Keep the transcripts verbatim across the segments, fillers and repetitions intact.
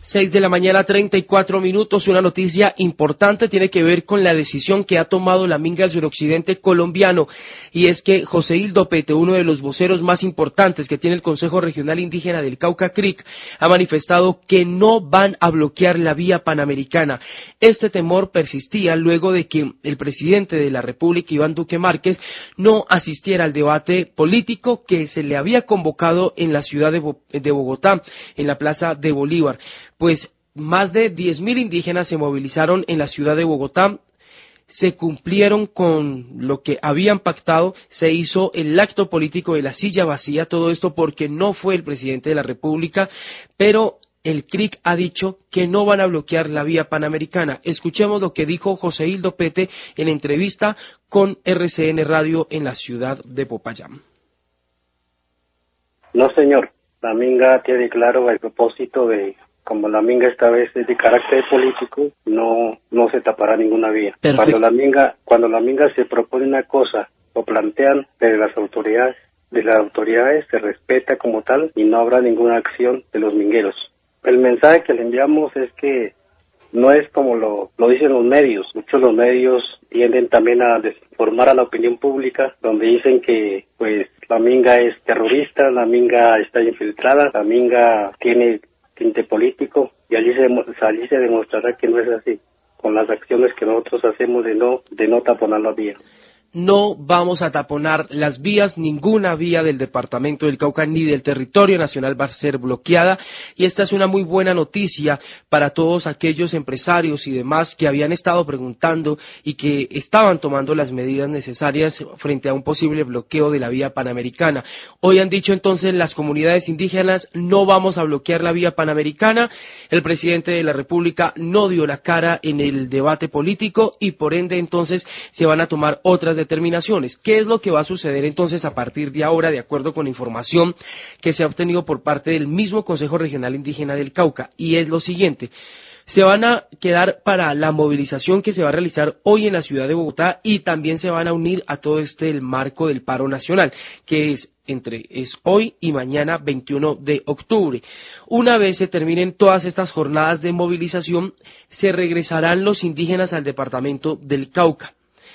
Seis de la mañana, treinta y cuatro minutos. Una noticia importante tiene que ver con la decisión que ha tomado la Minga del suroccidente colombiano, y es que José Hildo Pete, uno de los voceros más importantes que tiene el Consejo Regional Indígena del Cauca C R I C, ha manifestado que no van a bloquear la vía panamericana. Este temor persistía luego de que el presidente de la República, Iván Duque Márquez, no asistiera al debate político que se le había convocado en la ciudad de, Bo- de Bogotá, en la Plaza de Bolívar. Pues más de diez mil indígenas se movilizaron en la ciudad de Bogotá, se cumplieron con lo que habían pactado, se hizo el acto político de la silla vacía, todo esto porque no fue el presidente de la República, pero el C R I C ha dicho que no van a bloquear la vía panamericana. Escuchemos lo que dijo José Hildo Pete en entrevista con R C N Radio en la ciudad de Popayán. No, señor. La Minga tiene claro el propósito de, como la Minga esta vez es de carácter político, no no se tapará ninguna vía. Perfecto. Cuando la Minga cuando la Minga se propone una cosa, lo plantean desde las autoridades, de las autoridades se respeta como tal y no habrá ninguna acción de los mingueros. El mensaje que le enviamos es que no es como lo, lo dicen los medios. Muchos los medios tienden también a desinformar a la opinión pública, donde dicen que pues la Minga es terrorista, la Minga está infiltrada, la Minga tiene tinte político, y allí se, allí se demostrará que no es así, con las acciones que nosotros hacemos de no, de no taponar la vía. No vamos a taponar las vías, ninguna vía del departamento del Cauca ni del territorio nacional va a ser bloqueada, y esta es una muy buena noticia para todos aquellos empresarios y demás que habían estado preguntando y que estaban tomando las medidas necesarias frente a un posible bloqueo de la vía panamericana. Hoy han dicho entonces las comunidades indígenas: no vamos a bloquear la vía panamericana. El presidente de la República no dio la cara en el debate político y por ende entonces se van a tomar otras determinaciones. ¿Qué es lo que va a suceder entonces a partir de ahora, de acuerdo con información que se ha obtenido por parte del mismo Consejo Regional Indígena del Cauca? Y es lo siguiente: se van a quedar para la movilización que se va a realizar hoy en la ciudad de Bogotá, y también se van a unir a todo este el marco del paro nacional, que es entre es hoy y mañana veintiuno de octubre. Una vez se terminen todas estas jornadas de movilización, se regresarán los indígenas al departamento del Cauca.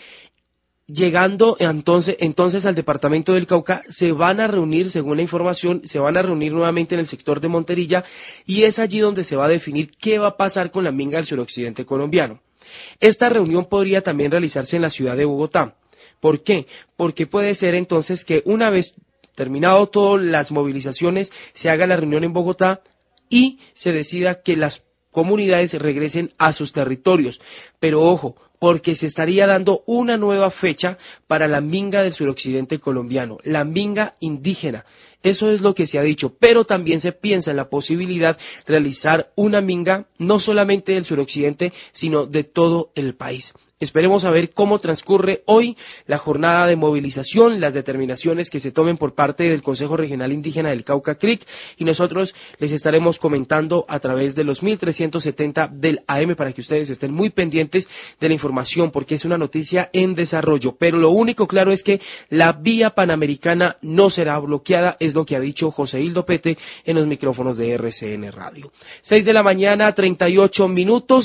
Llegando entonces, entonces al departamento del Cauca, se van a reunir, según la información, se van a reunir nuevamente en el sector de Monterilla, y es allí donde se va a definir qué va a pasar con la Minga del suroccidente colombiano. Esta reunión podría también realizarse en la ciudad de Bogotá. ¿Por qué? Porque puede ser entonces que una vez terminado todas las movilizaciones, se haga la reunión en Bogotá y se decida que las comunidades regresen a sus territorios. Pero ojo, porque se estaría dando una nueva fecha para la Minga del suroccidente colombiano, la Minga indígena. Eso es lo que se ha dicho, pero también se piensa en la posibilidad de realizar una Minga no solamente del suroccidente, sino de todo el país. Esperemos a ver cómo transcurre hoy la jornada de movilización, las determinaciones que se tomen por parte del Consejo Regional Indígena del Cauca C R I C, y nosotros les estaremos comentando a través de los mil trescientos setenta del A M para que ustedes estén muy pendientes de la información, porque es una noticia en desarrollo. Pero lo único claro es que la vía panamericana no será bloqueada, es lo que ha dicho José Hildo Pete en los micrófonos de R C N Radio. Seis de la mañana, treinta y ocho minutos.